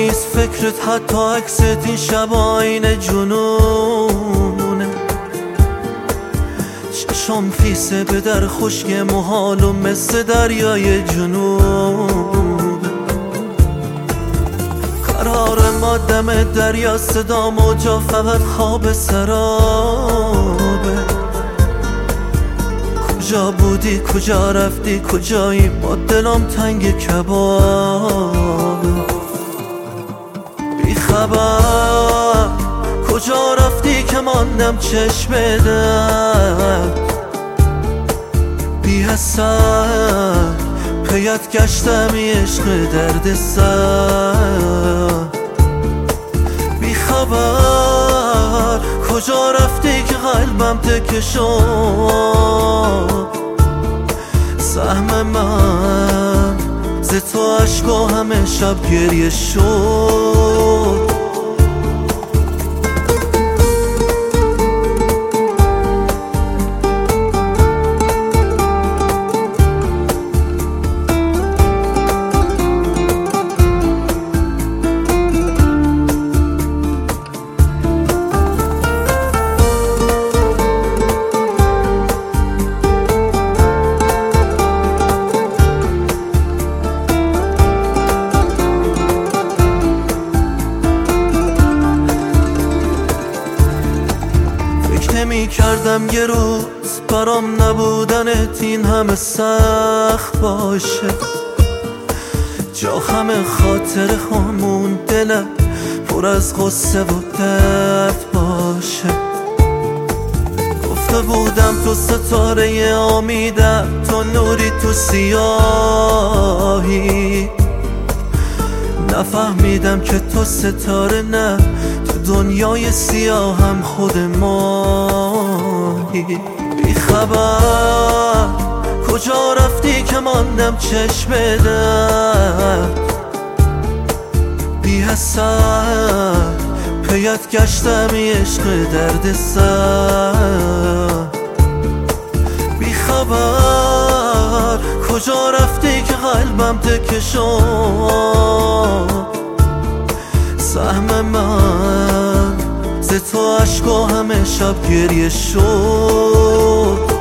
نیست فکرت، حتی عکست این شب آینه جنونه. چشم فیسه به در خشک محال و مثل دریای جنوب. قرار ما دم دریا، صدا موجا فقط خواب سرابه. کجا بودی کجا رفتی کجایی، با دلم تنگ کباب. بی خبر کجا رفتی که ماندم چشم درد. بی اثر پیت گشتم عشق درد سر. بی خبر کجا رفتی که قلبم تکه شد. سهم من ز تو عشق و همه شب گریه شد. نمی کردم یه روز برام نبودنت این همه سخت باشه. جا همه خاطر همون دلم پر از غصه و درد باشه. گفته بودم تو ستاره امیدم، تو نوری تو سیاهی. نفهمیدم که تو ستاره نه، تو دنیای سیاه هم خود ماهی. بی خبر کجا رفتی که ماندم چشم درد. بی اثر پیت گشتم عشق درد سر. بی خبر کجا رفتی که قلبم تکه شد. سهم من ز تو عشق و همه شب گریه شد.